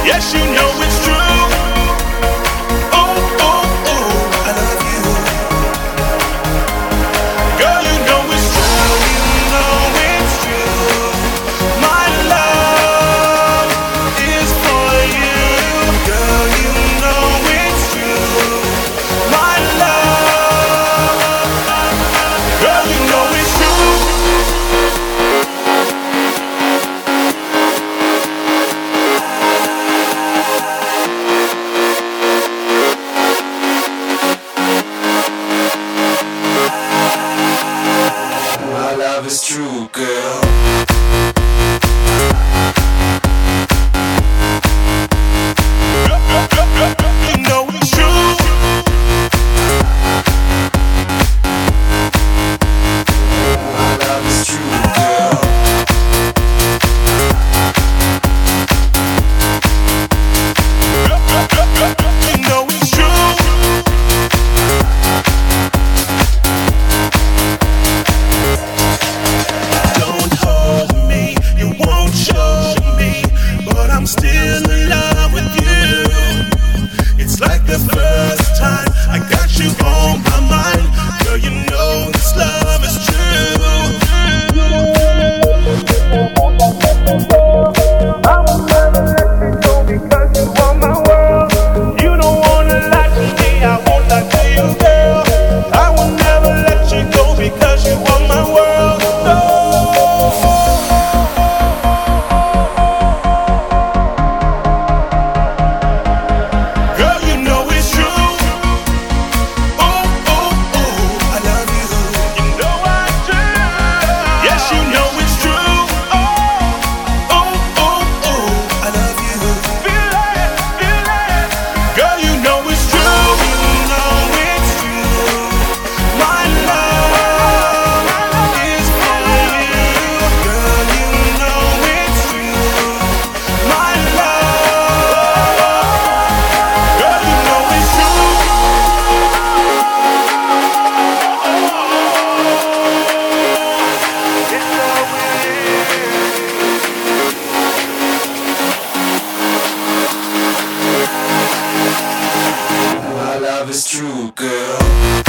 Yes, you know it's true. Oh, oh, oh, I love you. Girl, you know it's true. You know it's true. My love is for you. Girl, you know it's true. My love. Girl, you know it's true. My love is true, girl. You know it's true. My love is true, girl. You know it's true. Don't hold me, you won't show me, but I'm still in love with you. It's like the first time I got you on my mind. Girl, you know this love is true. I will never let you go because you are my world. You don't wanna lie to me, I won't lie to you, girl. I will never let you go because you are my world. Girl, you know it's true. Oh, oh, oh, I love you. You know I do. Yes, you know it's true. Oh, oh, oh, oh, I love you. Feel it, feel it. Girl, you know it's true. You know it's true. My love is for you. Girl, you know it's true. My love. Girl, you know it's true. My love is true, girl.